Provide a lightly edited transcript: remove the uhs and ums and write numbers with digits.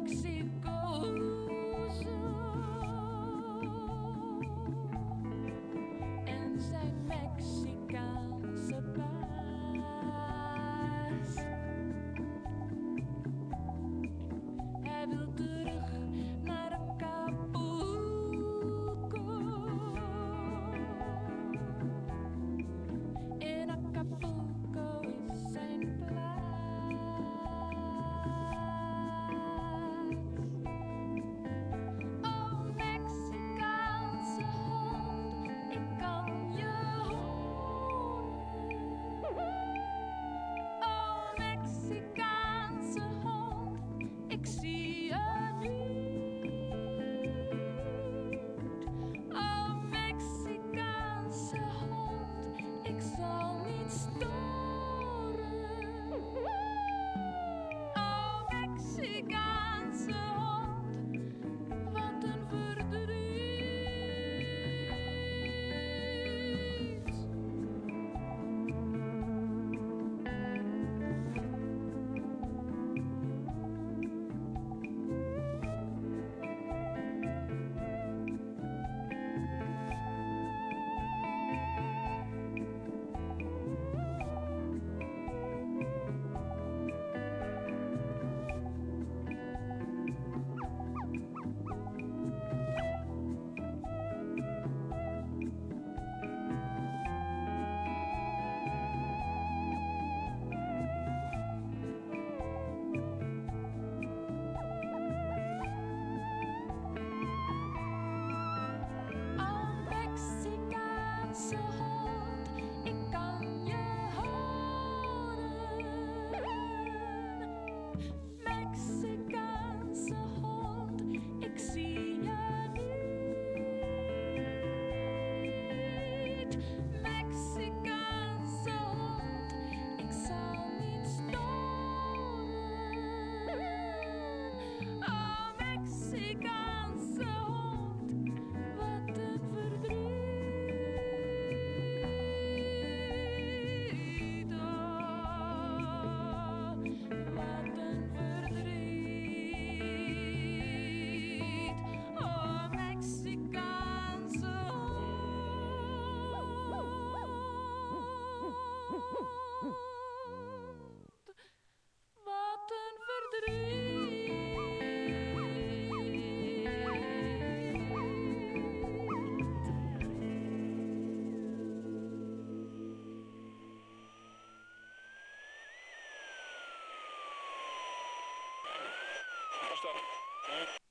Mexico en zijn Mexicaanse baas. Hij wil terug naar Acapulco. In Acapulco is zijn plaats. Oh, Mexicaanse hond, ik kan je horen. Oh, Mexicaanse hond, ik zie je niet. Oh, Mexicaanse hond, ik zal niet storen. Oh, Mexicaanse hond, wat een verdriet. Oh, Mexicaanse hond, ik kan je horen. Mexicaanse hond, ik zie je niet. Mexicaanse hond, ik zal niet storen. Oh, Mexicaanse hond, wat een verdriet. Oh, wat een verdriet. Oh, Mexicaanse hond, wat een verdriet. Stop.